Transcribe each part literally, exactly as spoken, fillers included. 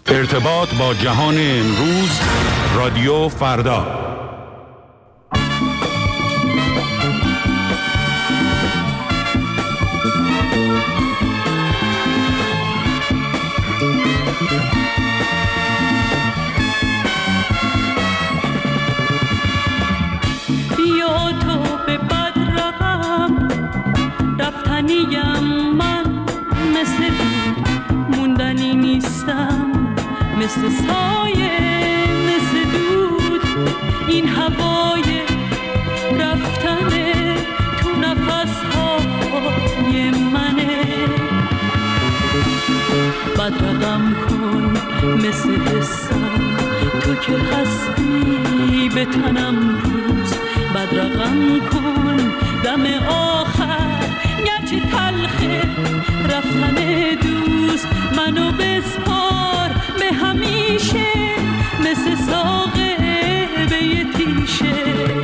ارتباط با جهان امروز، رادیو فردا. بیا تو به بدرقم، رفتنیم من، مثل موندنی نیستم، مثل سایه، مثل دود. این هوای رفتنه تو نفسهای منه. بدرقم کن مثل حسم، تو که هستی به تنم روز. بدرقم کن دم آخر، گرچه تلخه رفتن دوست. منو بسپار به همیشه، مثل ساقه به یه تیشه.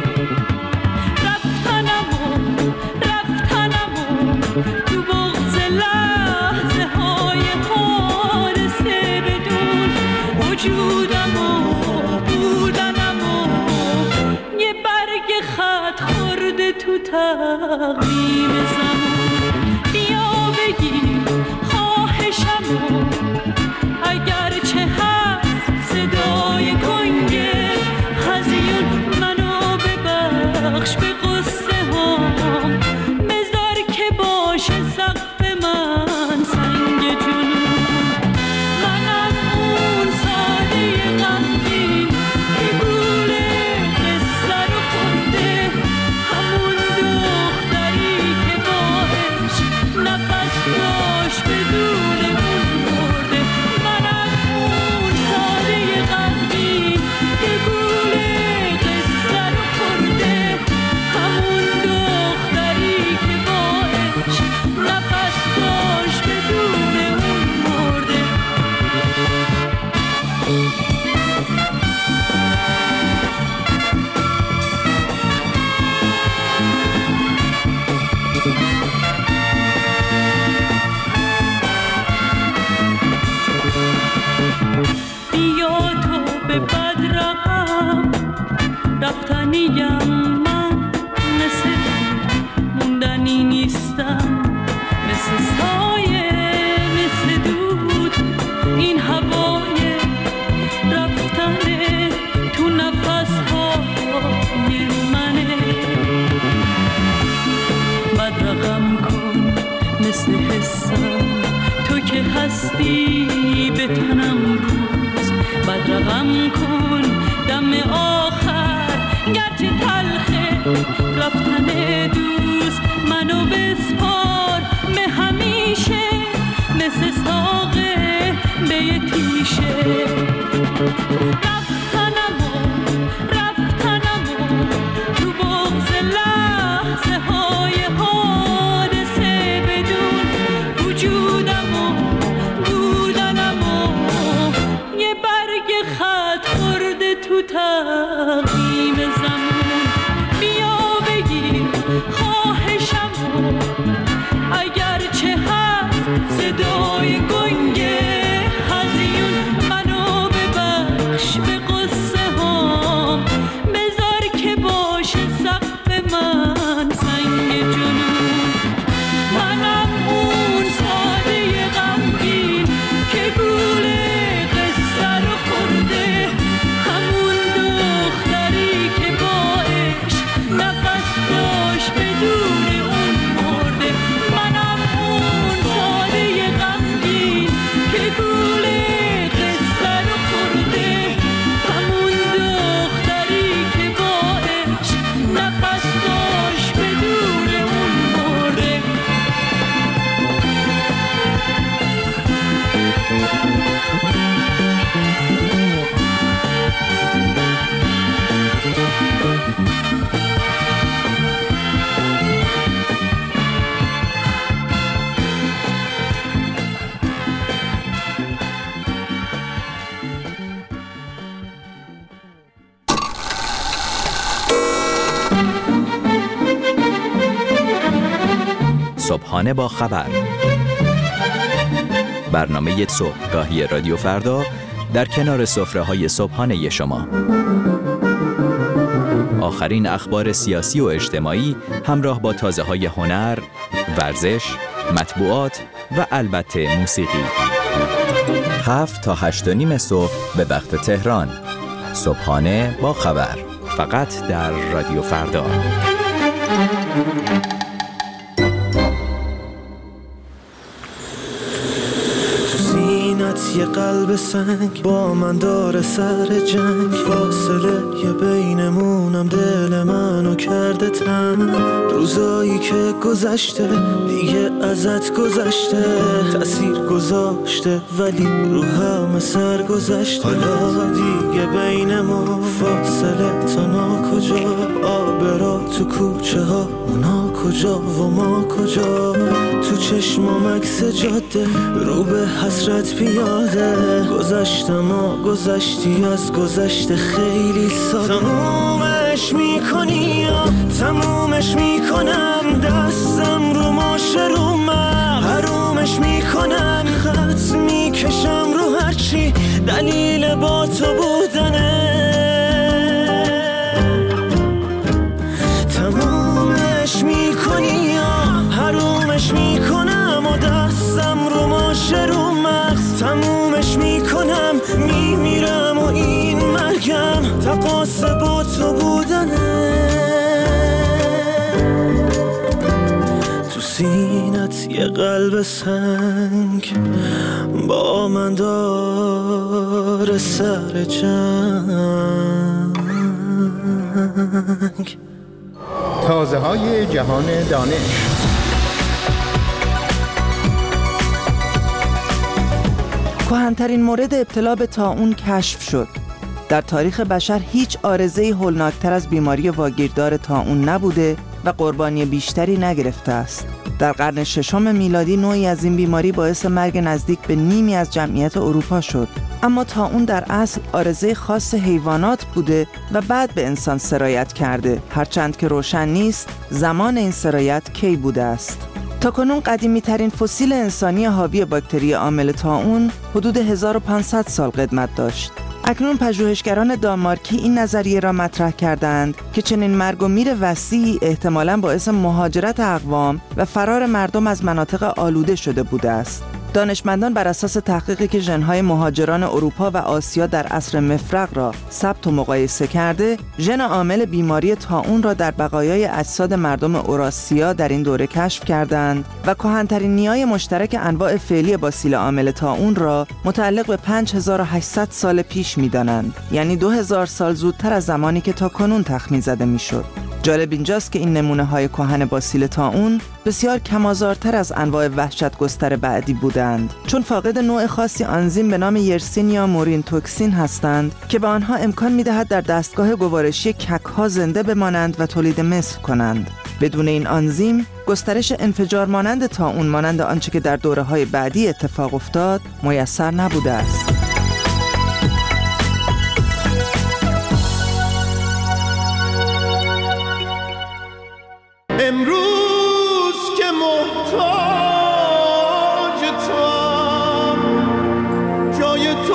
رفتنمو رفتنمو تو بغض لحظه های حادثه بدون. وجودمو بودنمو یه برگ خط خورده تو تقویم زمان. بیا بگیر خواهشمو، اگر چه هست صدای کنگه هزیون. منو ببخش به قصه هام، بذار که باشه سقف من سنگ جنون. منم اون ساده غمگین که گول قصه رو خورده، همون دختری که با عشق نفس داشت بدون اون مرده. منم اون ساده غمگین که گول قصه رو خورده، همون دختری که با عشق نفس داشت بدون اون مرده. بیا تو به بدرقم، رفتنیم من، مثل موندنی نیستم، مثل سایه، مثل دود. این هوای رفتنه تو نفسهای منه. بدرقم کن مثل حسم، تو که هستی به تنم روز. بدرقم کن دم آخر، گرچه تلخه رفتن دوست. منو بسپار به همیشه، مثل ساقه به یه تیشه. رفتنمو رفتنمو تو بغض لحظه های حادثه بدون. وجودمو بودنمو یه برگ خط خورده تو تقویم زمان. بیا بگیر خواهشمو، اگر چه هست صدای گنگه هزیون. منو ببخش به قصه هام، بذار که باشه سقف من سنگ جنون. منم اون ساده غمگین که گول قصه رو خورده، همون دختری که با عشق نفس داشت بدون اون مرده. منم اون ساده غمگین که گول قصه رو خورده، همون دختری که با عشق نفس داشت بدون اون مرده. صبحانه با خبر، برنامه صبحگاهی رادیو فردا در کنار سفره‌های صبحانه شما. آخرین اخبار سیاسی و اجتماعی همراه با تازه‌های هنر، ورزش، مطبوعات و البته موسیقی. هفت تا هشت و نیم صبح به وقت تهران. صبحانه با خبر. فقط در رادیو فردا. یه قلب سنگ با من داره سر جنگ، فاصله یه بینمونم دل منو کرده تنگ. روزایی که گذشته دیگه ازت گذشته، تأثیر گذاشته ولی رو همه سر گذشته. حالا دیگه بینمون فاصله تا نا کجا، آبرا تو کوچه ها اونا کجا و ما کجا. تو چشمام عکس جاده رو به حسرت پیاده، گذشتم و گذشتی از گذشته خیلی ساده. تمومش میکنی یا تمومش میکنم، دستم رو ماشه رو من حرومش میکنم، خط میکشم رو هرچی دلیل با تو بودنه. تمومش میکنی یا حرومش میکنم و دستم رو ماشه رو مغز تمومش میکنم، میمیرم و این مرگم تقاص با تو بودنه. تو سینت یه قلب سنگ با من داره سر جنگ. تازه های جهان دانش. کهن‌ترین مورد ابتلا به طاعون کشف شد. در تاریخ بشر هیچ عارضه‌ای هولناکتر از بیماری واگیردار طاعون نبوده و قربانی بیشتری نگرفته است. در قرن ششم میلادی نوعی از این بیماری باعث مرگ نزدیک به نیمی از جمعیت اروپا شد. اما طاعون در اصل عارضه خاص حیوانات بوده و بعد به انسان سرایت کرده، هرچند که روشن نیست زمان این سرایت کی بوده است. تاکنون قدیمی ترین فسیل انسانی حاوی باکتری عامل طاعون حدود هزار و پانصد سال قدمت داشت. اکنون پژوهشگران دانمارکی این نظریه را مطرح کردند که چنین مرگ و میر وسیعی احتمالاً باعث مهاجرت اقوام و فرار مردم از مناطق آلوده شده بوده است. دانشمندان بر اساس تحقیقی که ژن‌های مهاجران اروپا و آسیا در عصر مفرق را ثبت و مقایسه کرده، ژن عامل بیماری طاعون را در بقایای اجساد مردم اوراسیا در این دوره کشف کردند و کهن‌ترین نیای مشترک انواع فعلی باسیل عامل طاعون را متعلق به پنج هزار و هشتصد سال پیش می‌دانند، یعنی دو هزار سال زودتر از زمانی که تاکنون تخمین زده می‌شد. جالب اینجاست که این نمونه‌های کهن باسیل طاعون بسیار کم‌آزارتر از انواع وحشت‌گستر بعدی بودند، چون فاقد نوع خاصی آنزیم به نام یرسینیا مورینتوکسین هستند که به آنها امکان می‌دهد در دستگاه گوارشی کک‌ها زنده بمانند و تولید مثل کنند. بدون این آنزیم گسترش انفجار مانند طاعون مانند آنچه که در دوره‌های بعدی اتفاق افتاد میسر نبوده است. امروز که محتاج توام، جای تو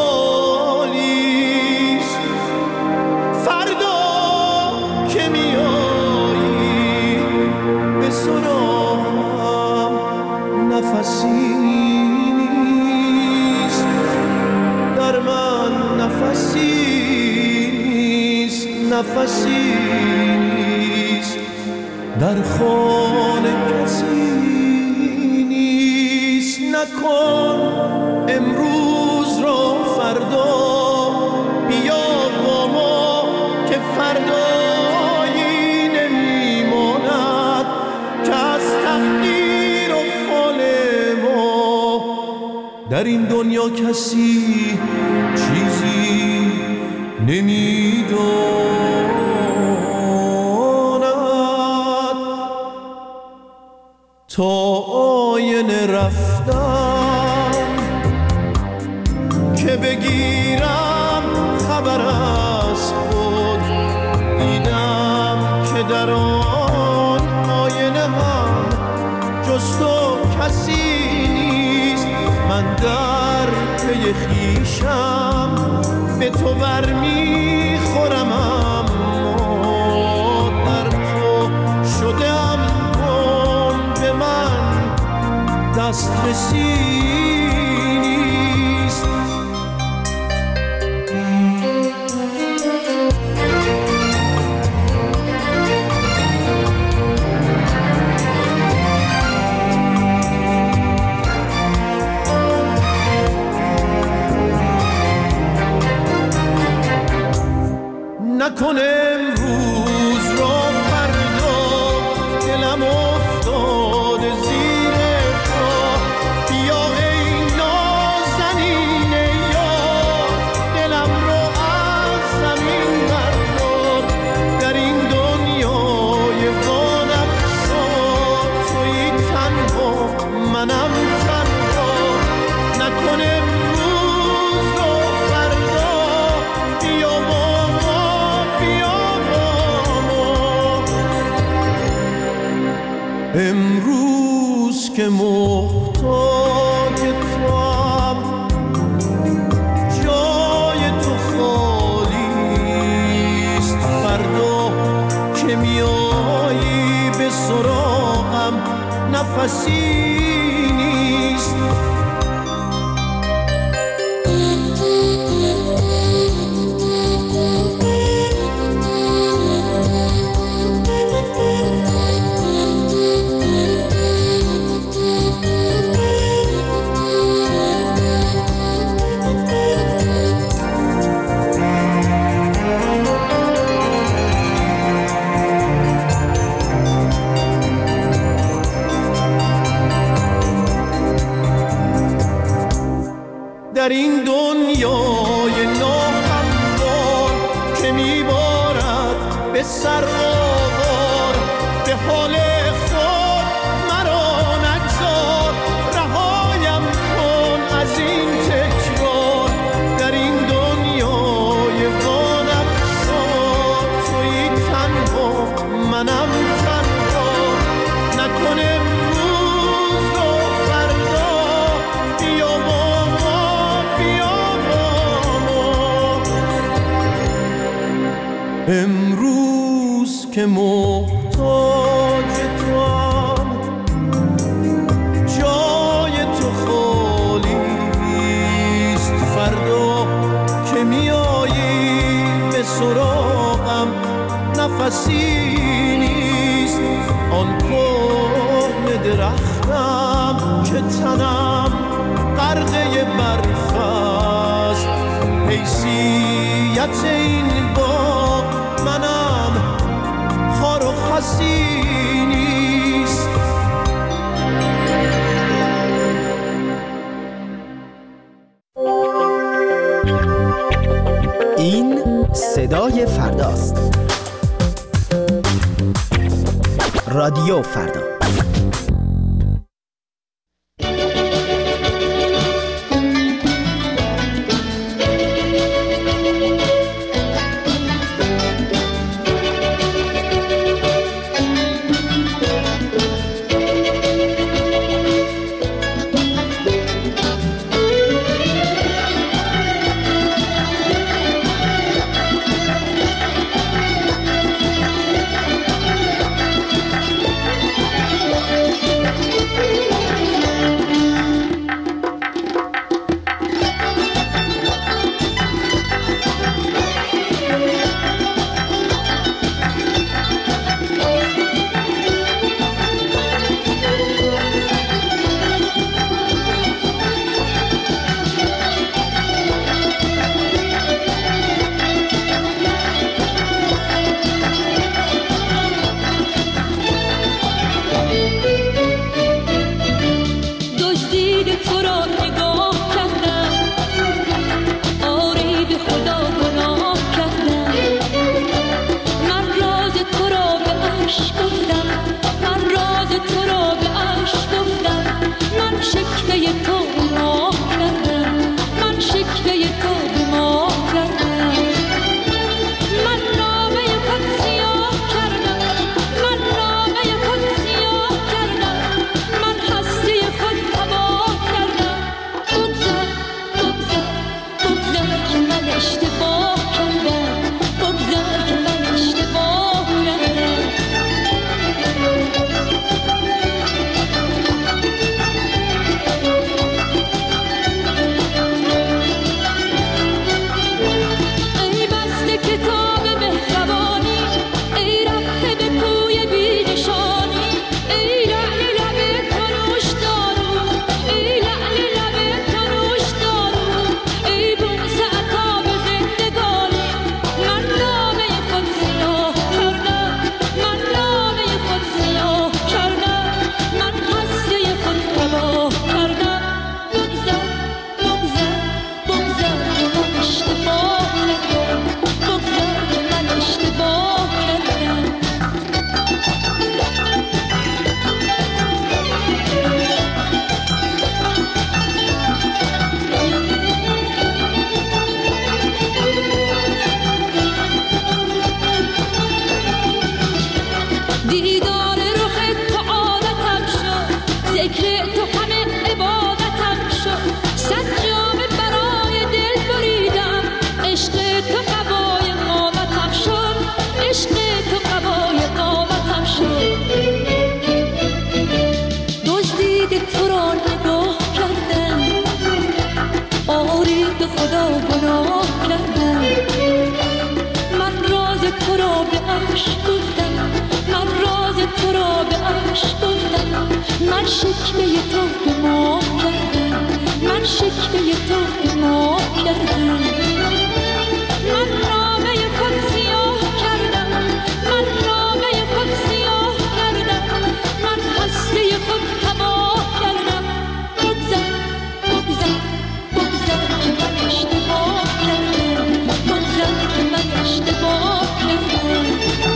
خالیست. فردا که میایی به سراغم نفسی نیست، در من نفسی نیست، نفسی در خانه کسی نیست. نکن امروز را فردا، بیا با ما که فردایی نمیماند که از تقدیر و فال ما در این دنیا کسی چیزی نمیداند. تا آینه رفتم که بگیرم خبر از خود، دیدم که در آن آینه هم جز تو کسی نیست. من در پی خیشم به تو برمیخورم، اما در تو شدم گم، به من دسترسی نیست. نکن امروز رو فردا، دلم افتاده زیر پا. بیا ای نازنین یار، دلم رو از زمین بردار. در این دنیای وانفسا تویی تنها، منم تنها. نکن امروز رو فردا، بیا امروز که محتاج توام، جای تو خالیست. فردا که میایی به سراغم، نفسی نیست. در این دنیای ناهموار که میبارد به سر آوار، به حال خود مرا نگذار. رهایم کن از این تکرار، در این دنیای وانفسا تویی تنها، منم تنها. نکن امروز رو فردا، بیا امروز که محتاج توام، جای تو خالیست. فردا که میایی به سراغم، نفسی نیست. آن کهنه درختم که تنم غرقه برف است، حیثیت این باغ منم خار و خسی نیست. این صدای فرداست. رادیو فردا. آری به خدا گناه کردم. من راز تو را به عشق گفتم، من راز تو را به عشق گفتم. من شکوه تو به ماه کردم، من شکوه تو به ماه کردم. من نامه خود سیاه کردم، من نامه خود سیاه کردم. من هسته خود تباه کردم. بگذر بگذر بگذر که من اشتباه کردم، بگذر که من اشتباه کردم.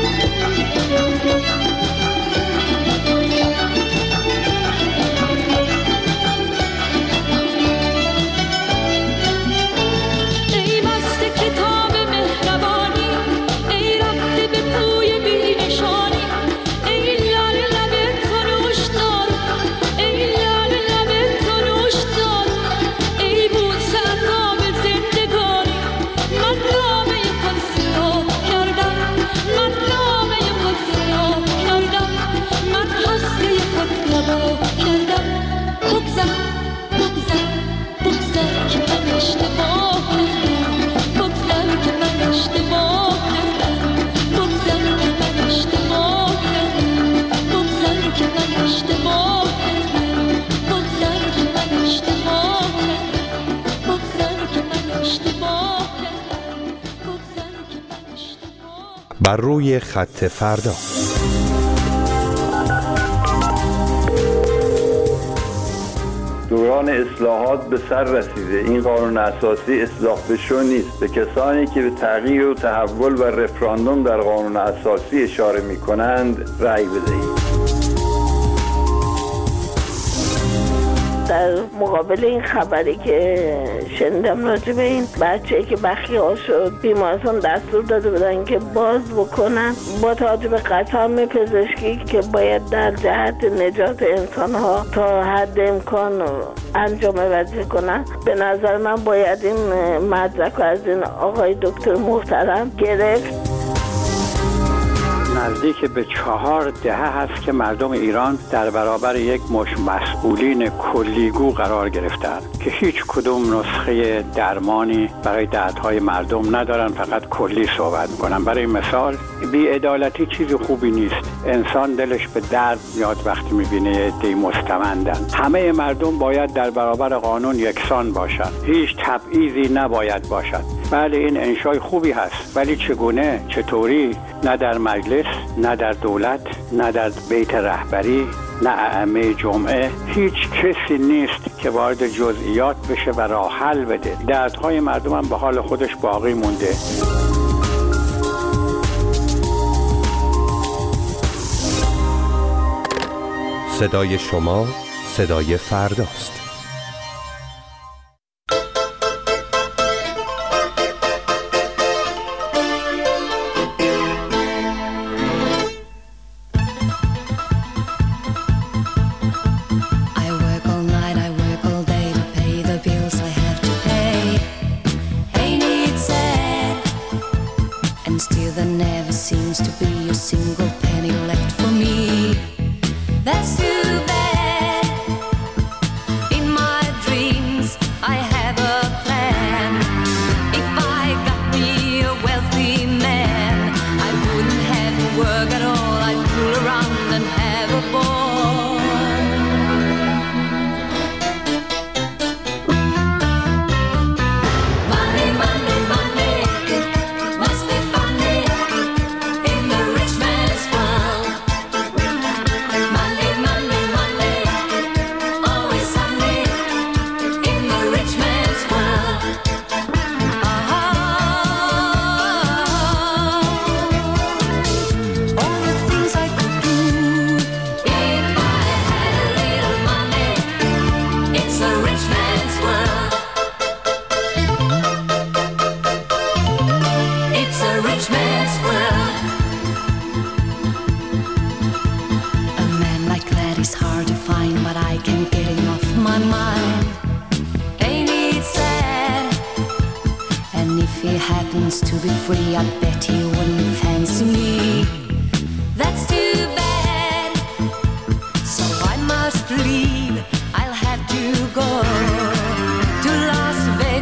ای مست کتاب مهربانی، ای رفته به کوی بی نشانی. ای لاله لب تو نوش دار، ای لاله لب تو نوش دار. ای بوسه عطاب زندگانی. من نامه خود سیاه کردم، من نامه خود سیاه کردم. من هسته خود تباه کردم. بگذر بگذر بگذر که من اشتباه کردم، بگذر که من اشتباه کردم. بگذر که من اشتباه کردم، بگذر که من اشتباه کردم. بگذر که من اشتباه کردم، بگذر که من اشتباه کردم. بگذر که من اشتباه. بر روی خط فردا. دوران اصلاحات به سر رسیده. این قانون اساسی اصلاح بشو نیست. به کسانی که به تغییر و تحول و رفراندوم در قانون اساسی اشاره می کنند رأی بدهید. در مقابل این خبری که شنیدم راجع به این بچه‌ای که بخیه شد، بیمارستان دستور داده بودن که باز بکنن با توجه به قسم پزشکی که باید در جهت نجات انسان‌ها تا حد امکان انجام وظیفه کنن. به نظر من باید این مدرک رو از این آقای دکتر محترم گرفت. نزدیک به چهار دهه هست که مردم ایران در برابر یک مش مسئولین کلیگو قرار گرفتند که هیچ کدوم نسخه درمانی برای دردهای مردم ندارن، فقط کلی صحبت میکنن. برای مثال بی‌عدالتی چیز خوبی نیست. انسان دلش به درد میاد وقتی میبینه عده‌ای مستمندن. همه مردم باید در برابر قانون یکسان باشند، هیچ تبعیضی نباید باشد. بله این انشای خوبی هست، ولی چگونه؟ چطوری؟ نه در مجلس، نه در دولت، نه در بیت رهبری، نه ائمه جمعه. هیچ کسی نیست که وارد جزئیات بشه و راه حل بده. دردهای مردم هم به حال خودش باقی مونده. صدای شما صدای فرداست. happens to be free, I bet he wouldn't fancy me. That's too bad, so I must leave. I'll have to go to Las Vegas.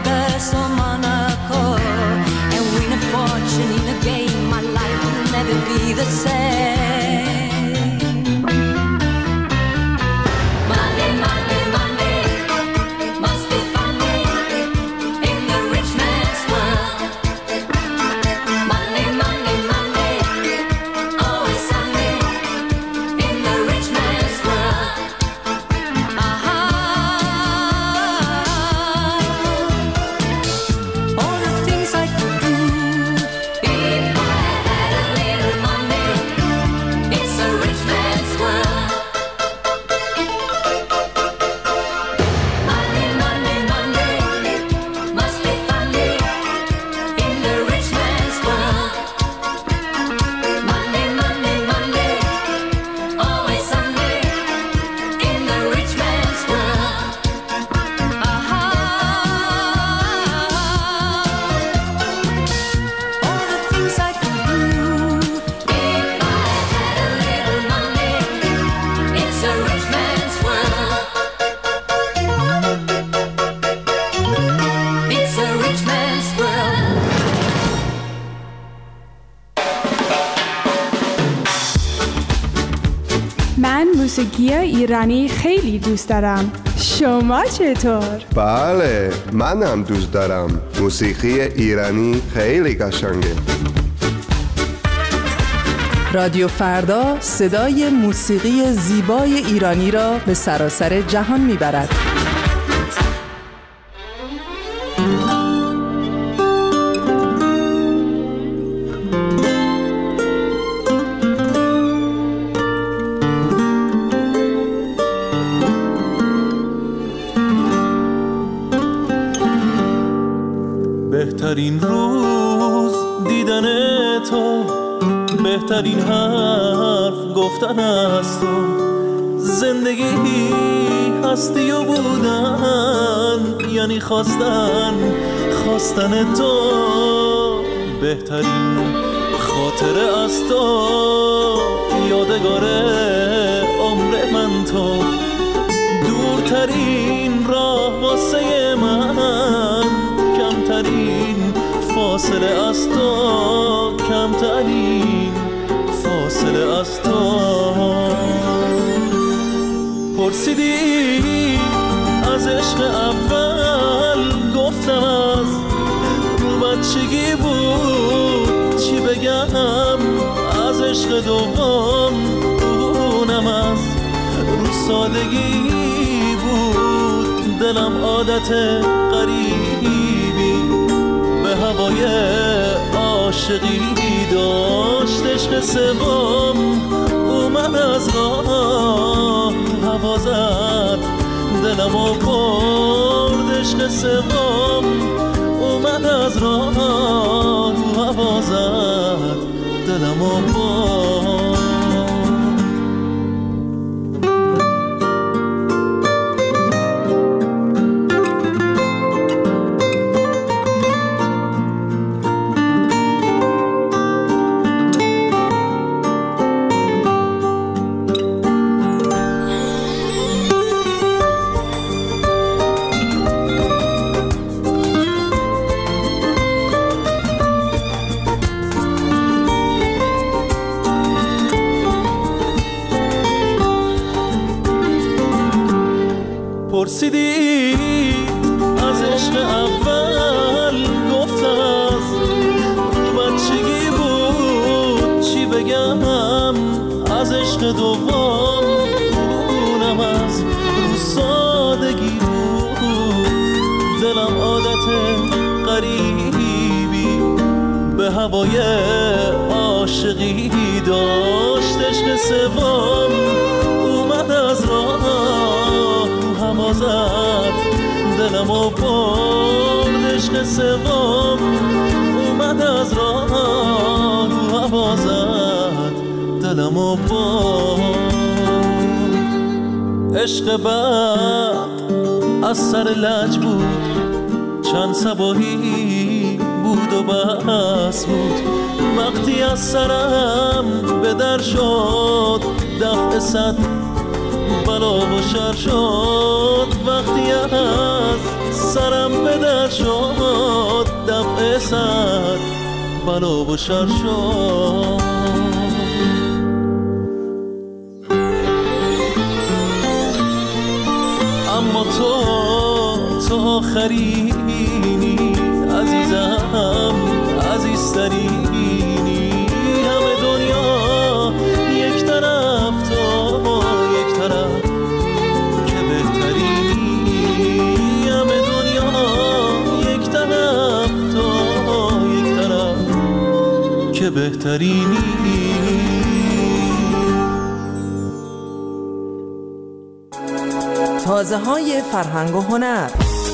موسیقی ایرانی خیلی دوست دارم. شما چطور؟ بله، منم دوست دارم. موسیقی ایرانی خیلی قشنگه. رادیو فردا صدای موسیقی زیبای ایرانی را به سراسر جهان میبرد. بهترین روز دیدن تو، بهترین حرف گفتن از تو، زندگی هستی و بودن یعنی خواستن خواستن تو. بهترین خاطره از تو، یادگار عمر من تو، دورترین راه واسه من، کمترین فاصله از تو، کمترین فاصله از تو. پرسیدی از عشق اول، گفتم از رو بچگی بود، چی بگم از عشق دوم، اونم از رو سادگی بود. دلم عادت غریبی به هوای عاشقی داشت، عشق سوم اومد از راه هوا زد، دلم و برد. عشق سوم اومد از راه هوا زد، دلم و برد. پرسیدی از عشق اول، گفتم از رو بچگی بود، چی بگم از عشق دوم، اونم از رو سادگی بود. دلم عادت غریبی به هوای عاشقی داشت، عشق سوم اومد از راه هوا زد، دلم و برد. عشق سوم اومد از راه هوا زد، دلم و برد. عشق بعد از سر لج بود، چند صباحی بود و بس بود. وقتی از سرم به در شد، دفع صد بلا و شر شد. وقتی از سرم به در شد، دفع صد بلا و شر شد. اما تو تو آخرینی، عزیزم عزیزترینی. همه دنیا یک طرف، تو یک طرف که بهترینی. همه دنیا یک طرف، تو یک طرف که بهترینی. تازه های فرهنگ و هنر.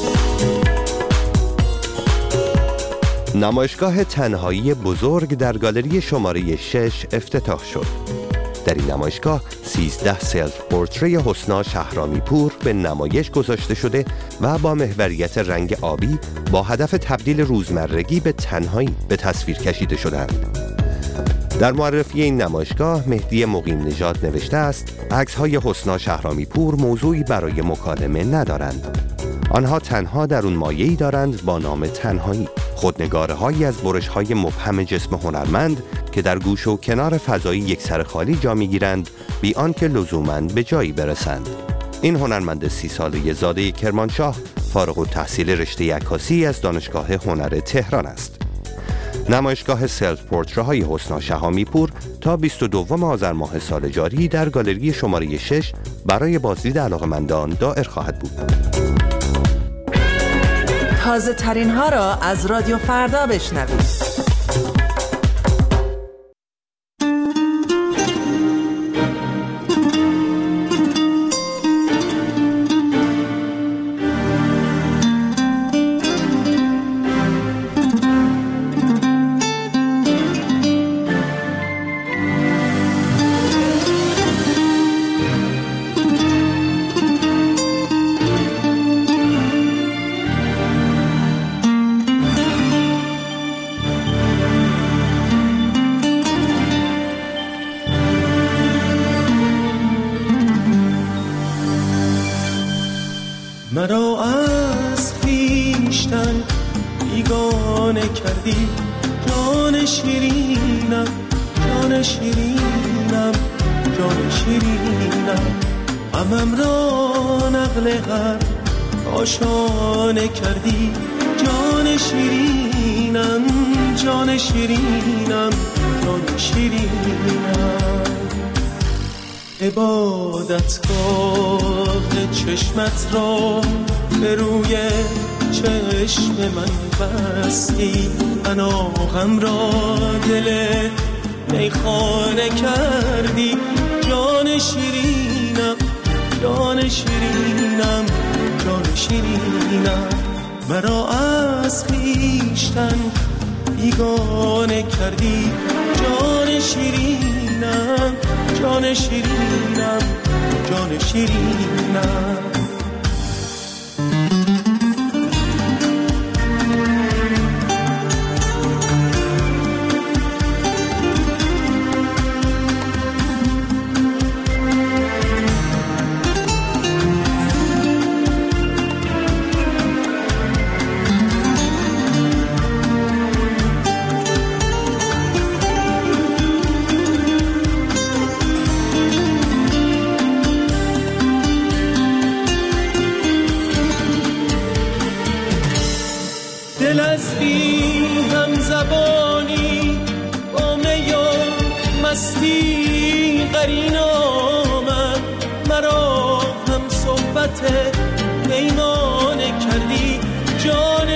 نمایشگاه تنهایی بزرگ در گالری شماره شش افتتاح شد. در این نمایشگاه سیزده سلف پورتری حسنا شهرامی پور به نمایش گذاشته شده و با محوریت رنگ آبی با هدف تبدیل روزمرگی به تنهایی به تصویر کشیده شدند. در معرفی این نمایشگاه مهدی مقیم نژاد نوشته است: عکس‌های حسنا شهرامی پور موضوعی برای مکالمه ندارند. آنها تنها در اون مایه‌ای دارند با نام تنهایی، خودنگاره‌هایی از برش‌های مبهم جسم هنرمند که در گوش و کنار فضایی یک سر خالی جا می‌گیرند بی آنکه لزوماً به جایی برسند. این هنرمند سی ساله زاده کرمانشاه فارغ التحصیل رشته عکاسی از دانشگاه هنر تهران است. نمایشگاه سلف پورتره‌های حسنا شهامی پور تا بیست و دوم آذر ماه سال جاری در گالری شماره شش برای بازدید علاقه‌مندان دائر خواهد بود. تازه ترین ها را از رادیو فردا بشنوید. مرا از خویشتن بیگانه کردی، جان شیرینم، جان شیرینم، جان شیرینم، غمم را نقل هر آشانه کردی، جان شیرینم، جان شیرینم، جان شیرینم. عبادتگاه چشمت را به روی چشم من بستی، پناهم را دل میخانه کردی، جان شیرینم، جان شیرینم، جان شیرینم. مرا از خویشتن بیگانه کردی، جان شیرینم، جان شیرینم، جان شیرینم. دل از بی هم زبانی با می و مستی قرین آمد، مرا هم صحبت پیمانه کردی، جان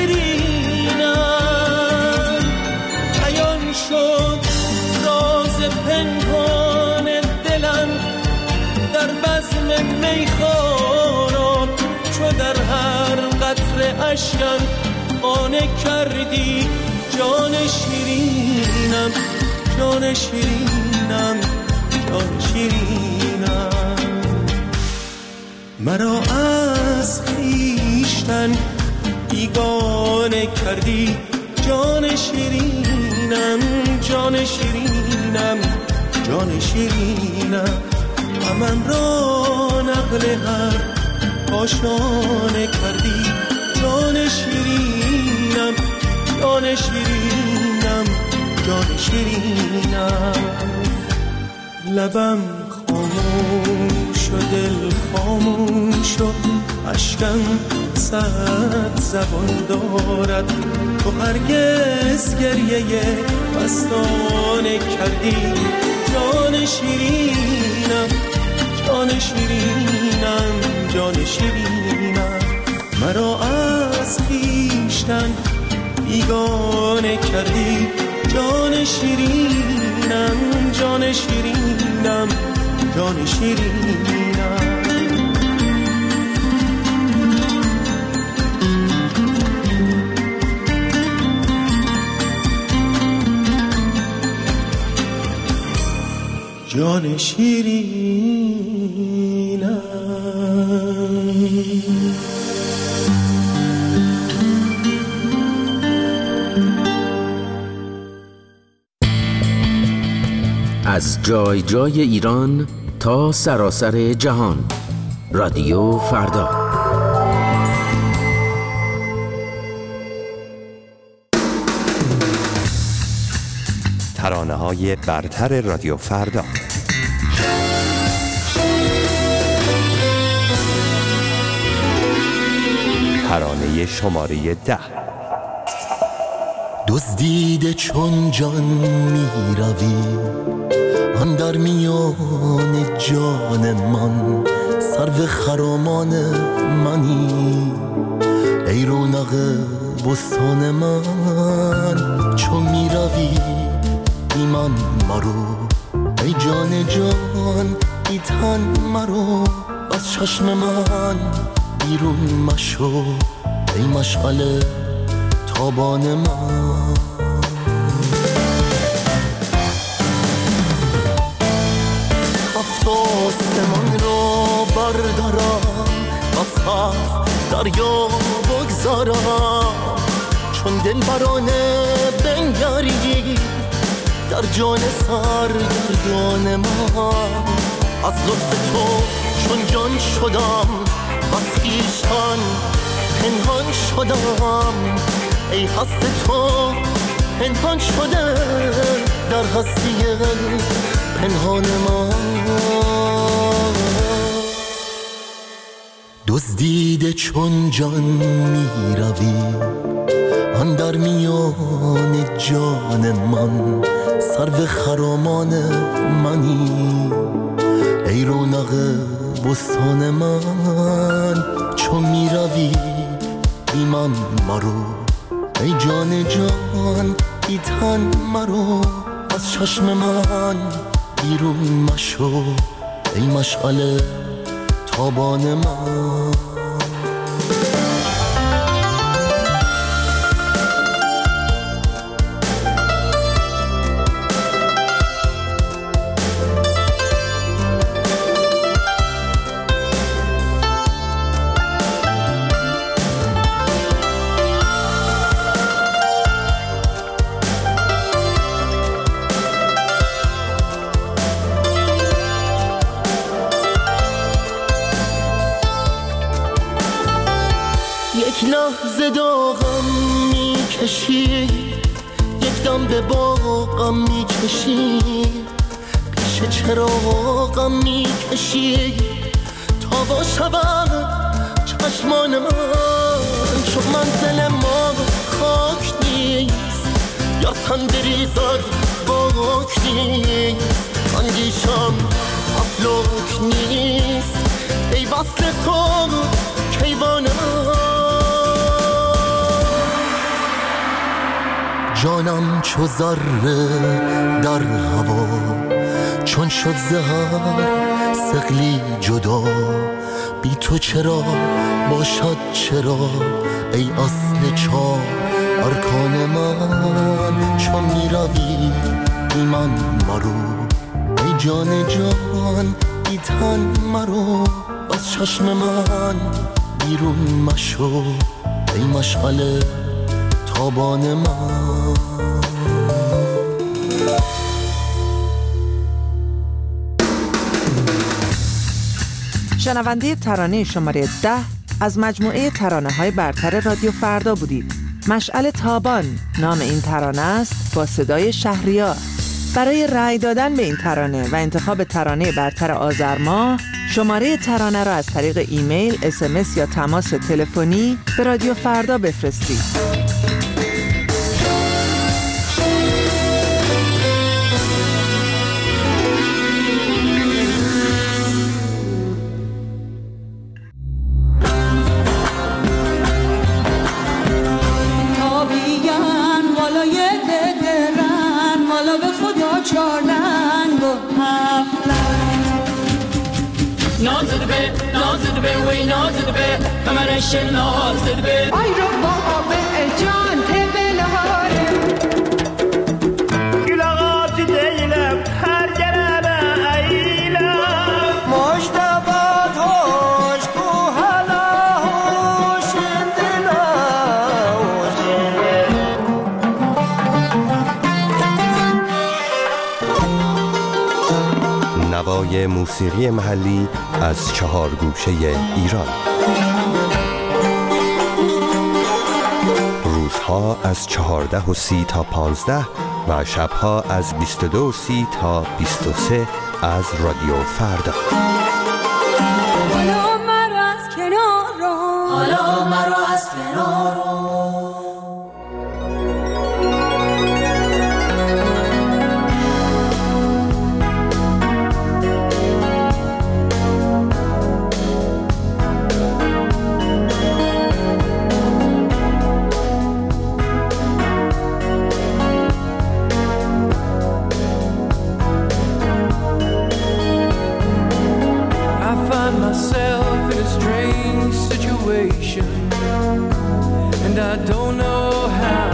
شیرینم. عیان شد راز پنهان دلم در بزم میخواران، چو در هر قطره اشکم خانه کردی، جان شیرینم، جان شیرینم، جان شیرینم. مرا از خویشتن بیگانه کردی، جان شیرینم، جان شیرینم، جان شیرینم. غمم را نقل هر آشانه کردی، جان شیرینم، جان شیرینم، جان شیرینم. لبم خاموش و دل خاموش و اشکم صد زبان دارد، تو هرگز گریه مستانه کردی، جان شیرینم، جان شیرینم، جان شیرینم. مرا از خویشتن بیگانه کردی، جان شیرینم، جان شیرینم، جان شیرینم. جان شیرینم. از جای جای ایران تا سراسر جهان، رادیو فردا. ترانه‌های برتر رادیو فردا. ترانه شماره ده. دزدیده چون جان می روی آن در میان جان من، سرو خرامان منی ای رونق بستان من. چون می روی بی من مرو ای جان جان، ای تن مرو از چشم من بیرون مشو ای مشعل تابان من. هفت آسمان را بردارم از هفت دریا بگذارم، چون دل برانه بنگری در جان سرگردان من. از لطف تو چون جان شدم از خویشتن پنهان شدم، ای هست تو پنهان شده در هستی پنهان من. دزدیده چون جان می روی آن در میان جان من، سرو خرامان منی ای رونق بستان من. چون می روی بی من مرو ای جان جان، ای تن مرو از چشم من بیرون مشو ای مشعل تابان من. یک لحظه داغم میکشی، یک دم به باغم میکشی، پیش چراغم میکشی تا وا شود چشمان من. چون منزل ما خاک نیست یا تن بریزد باک نیست، اندیشم افلاک نیست ای وصل تو کیوان من. جانم چو ذره در هوا چون شد زهر ثقلی جدا، بی تو چرا باشد چرا ای اصل چار ارکان من. چون می روی بی من مرو ای جان جان، ای تن مرو از چشم من بیرون مشو ای مشعل تابان من. شنونده ترانه شماره ده از مجموعه ترانه های برتر رادیو فردا بودید. مشعل تابان نام این ترانه است با صدای شهریار. برای رأی دادن به این ترانه و انتخاب ترانه برتر آذر ماه، شماره ترانه را از طریق ایمیل، اس ام اس یا تماس تلفنی به رادیو فردا بفرستید. نازد به نازد به وی نازد به کمرش نازد به آی رو با به جان تبلهاره گلغات دیلم هر گرمه ایلم مجتبات هوش کو هلا هوش دلا نوای موسیقی محلی از چهار گوشه ایران. روزها از چهارده و سی تا پانزده و شبها از بیست و دو و سی تا بیست و سه از رادیو فردا. حالا مرا از کنار رو، حالا مرا از کنار رو. And I don't know how.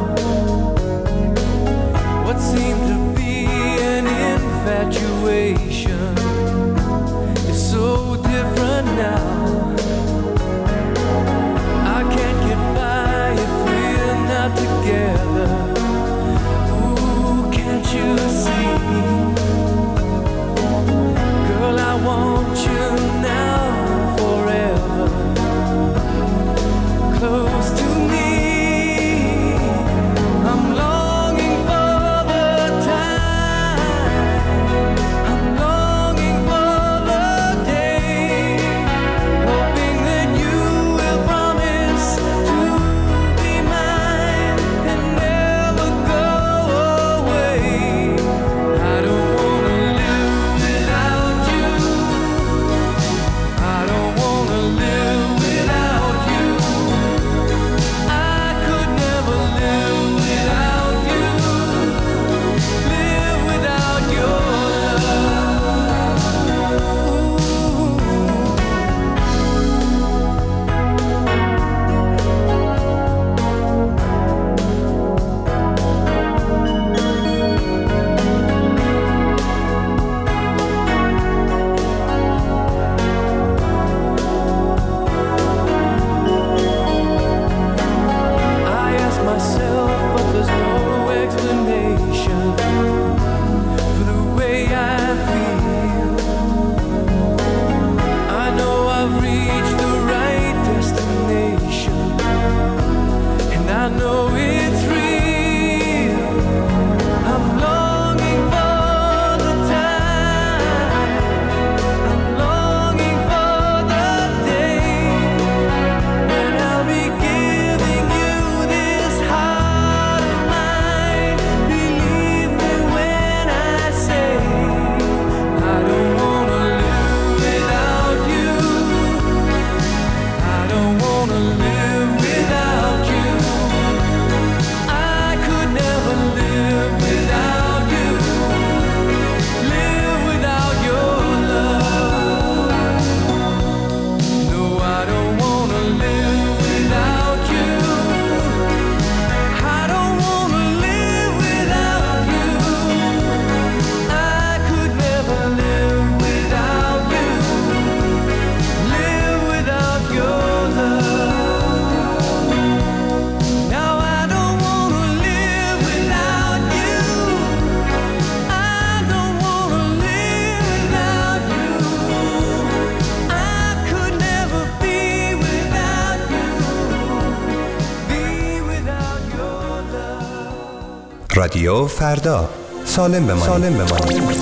What seemed to be an infatuation is so different now. I can't get by if we're not together. Ooh, can't you see? Girl, I want you now forever. Close to me, I'm longing for the time, I'm longing for the day, hoping that you will promise to be mine and never go away. I don't wanna live without you, I don't wanna live without you. رادیو فردا، سالم بمانید. سالم بمانید.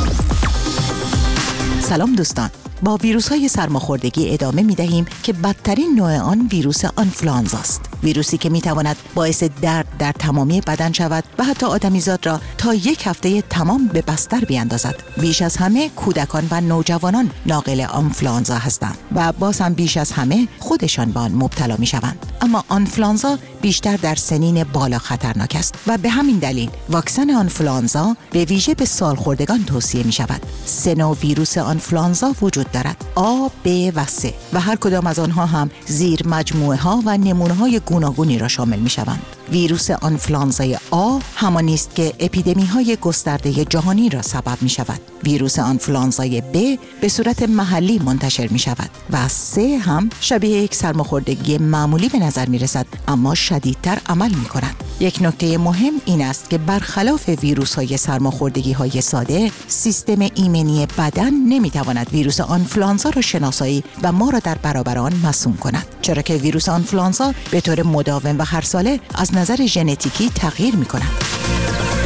سلام دوستان، با ویروس های سرماخوردگی ادامه می دهیم که بدترین نوع آن ویروس آنفلوانزا است. ویروسی که می تواند باعث درد در تمامی بدن شود و حتی آدمیزاد را تا یک هفته تمام به بستر بیاندازد. بیش از همه کودکان و نوجوانان ناقل آنفلوانزا هستند و باز هم بیش از همه خودشان به آن مبتلا می شوند. اما آنفلوانزا بیشتر در سنین بالا خطرناک است و به همین دلیل واکسن آنفلوانزا به ویژه به سالخوردگان توصیه می شود. سه نوع ویروس آنفلوانزا وجود دارد: آ، ب و س و هر کدام از آنها هم زیر مجموعه ها و نمونه های گوناگونی را شامل می شوند. ویروس آنفلوانزای آ همانی است که اپیدمی های گسترده جهانی را سبب می شود. ویروس آنفلوانزای ب به صورت محلی منتشر می شود و س هم شبیه یک سرماخوردگی معمولی به نظر می رسد اما شدیدتر عمل می کند. یک نکته مهم این است که برخلاف ویروس های سرماخوردگی های ساده، سیستم ایمنی بدن نمی تواند ویروس آنفلوانزا را شناسایی و ما را در برابر آن مسموم کند، چرا که ویروس آنفلوانزا به طور مداوم و هر ساله از نظر ژنتیکی تغییر می کند.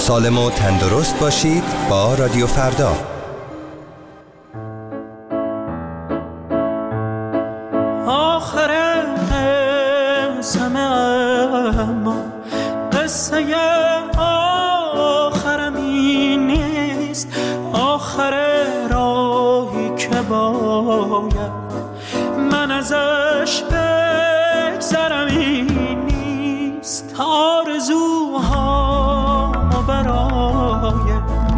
سالم و تندرست باشید با رادیو فردا. آخر قسم اما قصه آخرم این نیست، آخر راهی که باید من ازش بگذرم این نیست. آرزوهامو برای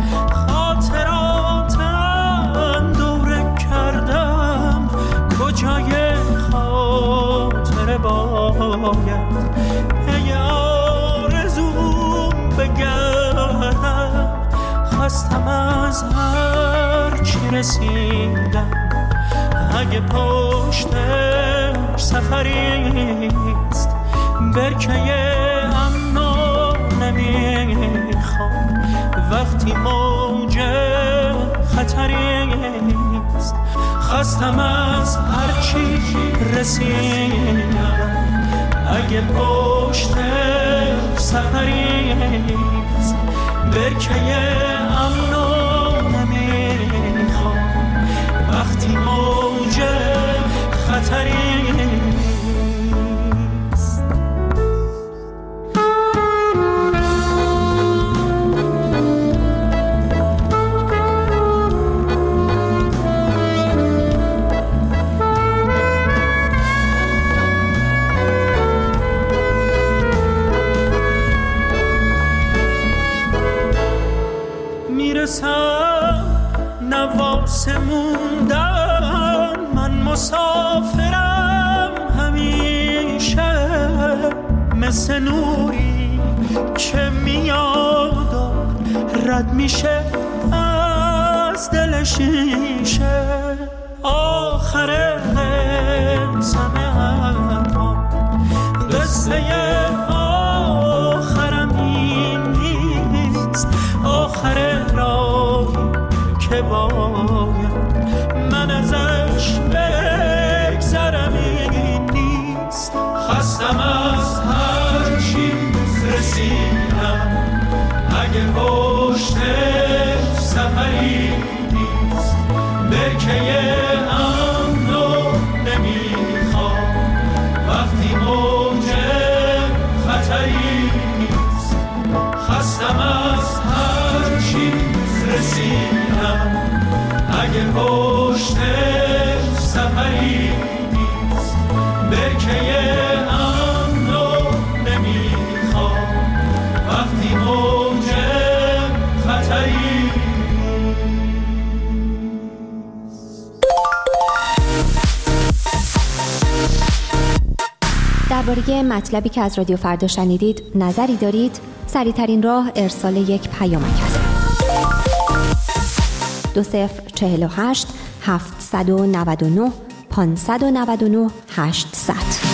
خاطراتم دوره کردم، کجای خاطره باید ای آرزوم بگردم. خستم از هر چی رسیدم، اگه پشتش سفریست برکه امنو نمیخوام وقتی موج خطریست. خستم از هر چی رسیدم، اگه پشتش سفریست برکه امنو نمیخوام وقتی موج خطریست. میرسم نواسه موندن، من مسافرم همیشه، مثل نوری که میاد و رد میشه از دل شیشه. آخر قسم اما قصه آخرم این نیست، آخر راهی که باید من ازش بگذرم این نیست. خستم از هر چی رسیدم، اگه پشتش سفری نیست برکه امنو نمیخوام وقتی موج خطری نیست. خستم از هر چی رسیدم، اگه پشتش سفری نیست برکه امنو نمیخوام وقتی موج خطری. درباره مطلبی که از رادیو فردا شنیدید نظری دارید؟ سریع‌ترین راه ارسال یک پیامک است. دو صفر چهل و هشت هفتصد و نود و نه پانصد و نود و نه هشتصد.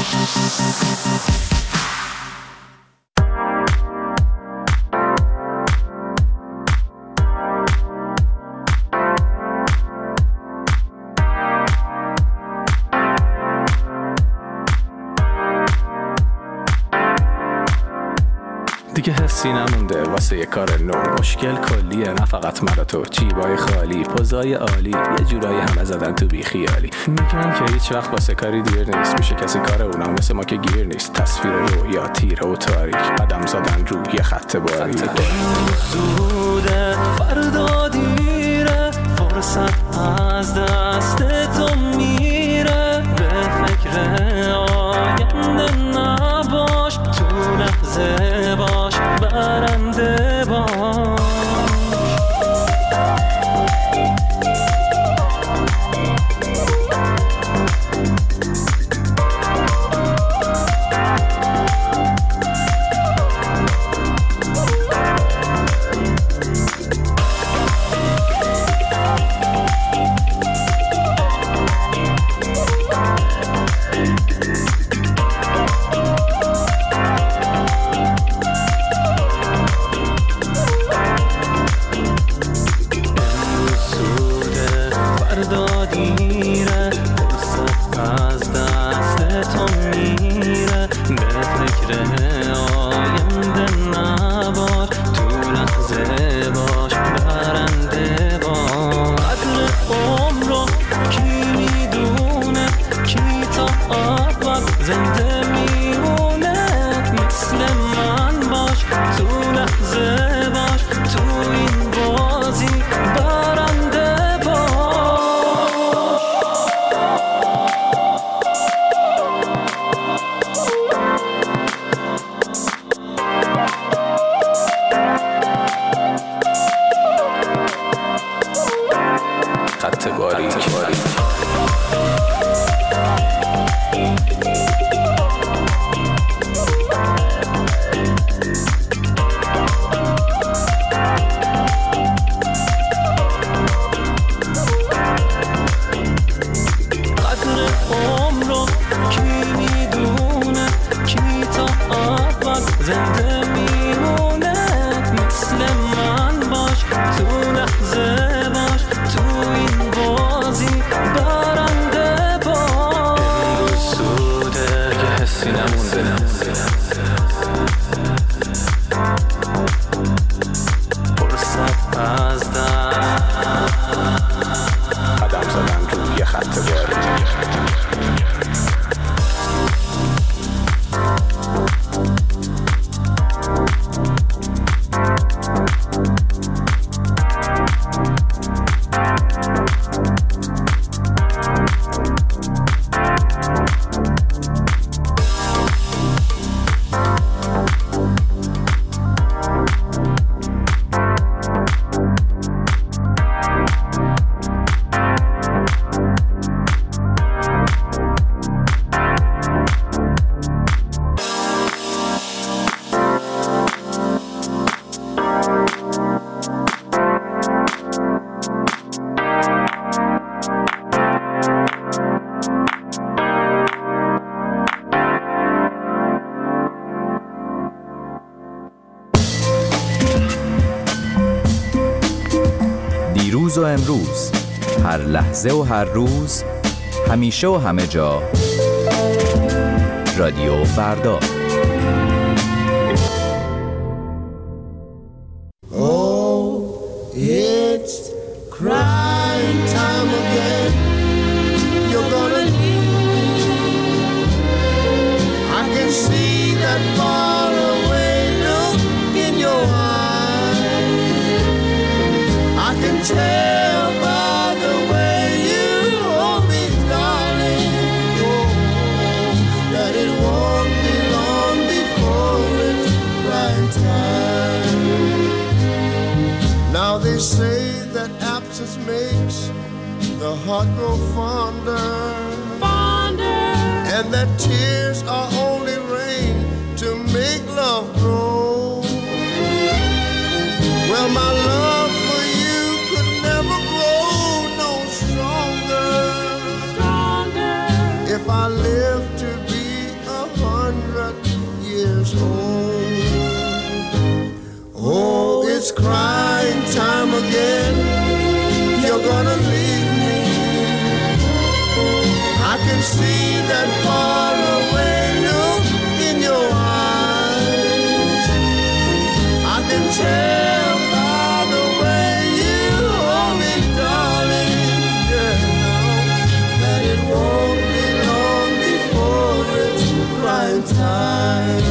دیگه حسی نمونده واسه یه کار نو، مشکل کلیه نه فقط مرا تو، جیبای خالی پوزای عالی یه جورایی همه زدن تو بی خیالی. میگن که هیچ وقت واسه کاری دیر نیست، میشه کسی کار اونا مثل ما که گیر نیست. تصویر رویا تیره و تاریک، قدم زدن روی یه خط باریک. زوده فردا دیره، فرصت از دست تو میره، به فکر آینده نباش، تو لحظه باش برنده باش. فرصت از دست قدم زدم توی خط باری دیروز و امروز، هر لحظه و هر روز، همیشه و همه جا، رادیو فردا. Oh, it's crying time again. You're gonna leave me. I can see that far away look in your eyes. I can tell by the way you hold me, darling, oh, that it won't be long before it's crying time. Now they say that absence makes the heart grow fonder, fonder, and that tears are only rain to make love grow. Well, my love for you could never grow no stronger, stronger, if I live to be a hundred years old. Oh, it's crying time again. You're gonna leave me. I can see that far away look in your eyes. I can tell by the way you hold me, darling, yeah, that it won't be long before it's crying time.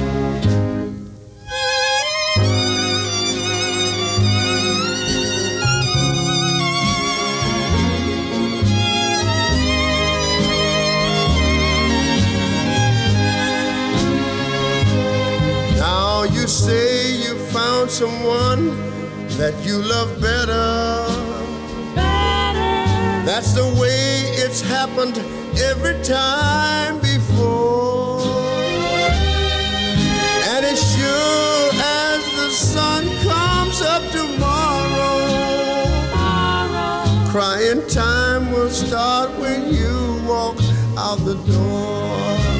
You say you found someone that you love better. Better. That's the way it's happened every time before. And as sure as the sun comes up tomorrow, tomorrow, crying time will start when you walk out the door.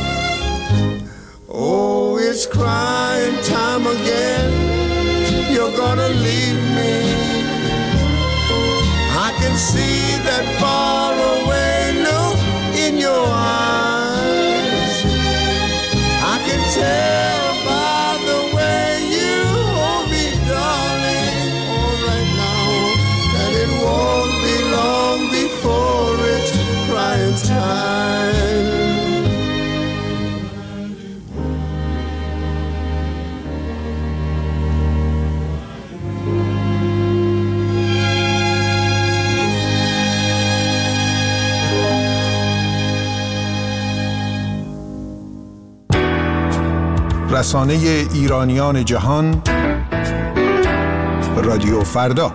Oh, it's crying time again. You're gonna leave me. I can see that far away look in your eyes. I can tell by the way you hold me, darling, all right now, that it won't be long before it's crying time. رسانه ایرانیان جهان، رادیو فردا.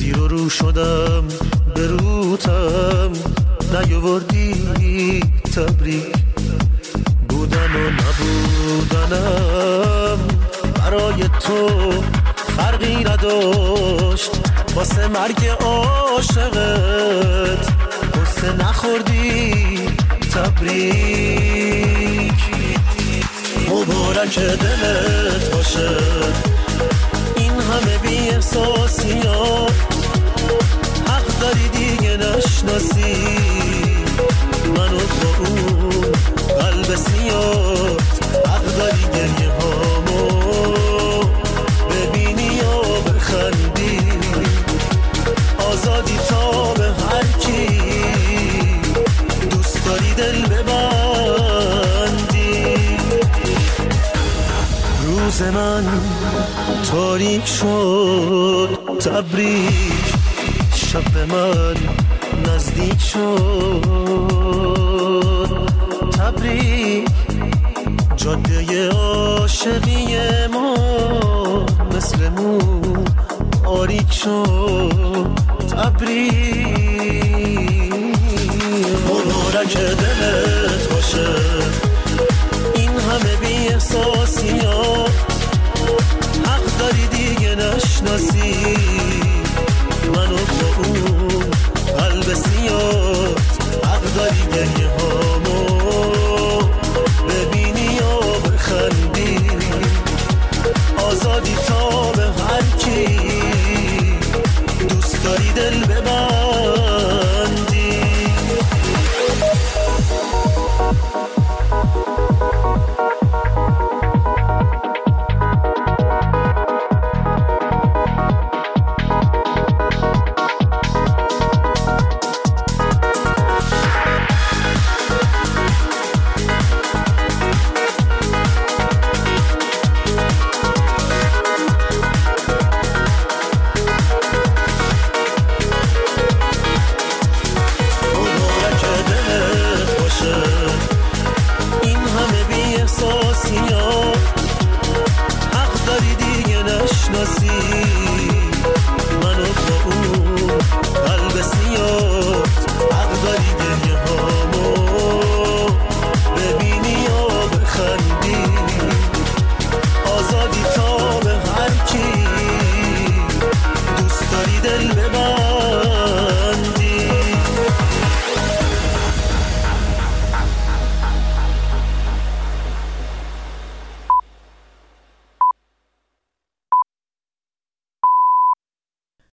زیر و رو شدم به روتم نیاوردی تبریک بودن و نبودنم برای تو فرقی نداشت واسه مرگ عاشقت قصه نخوردی تبریک مبارک دلت باشه این همه بی احساسیات حق داری دیگه نشناسی منو با اون قلب سیاد حق داری گریه هامو ببینی و بخندی آزادی تا به هر کی دوست داری دل ببندی روز من تاریک شد تبریک شب من نزدیک شد تبریک جاده عاشقی ما مثل مو آریک شد تبریک مبارک دلت باشه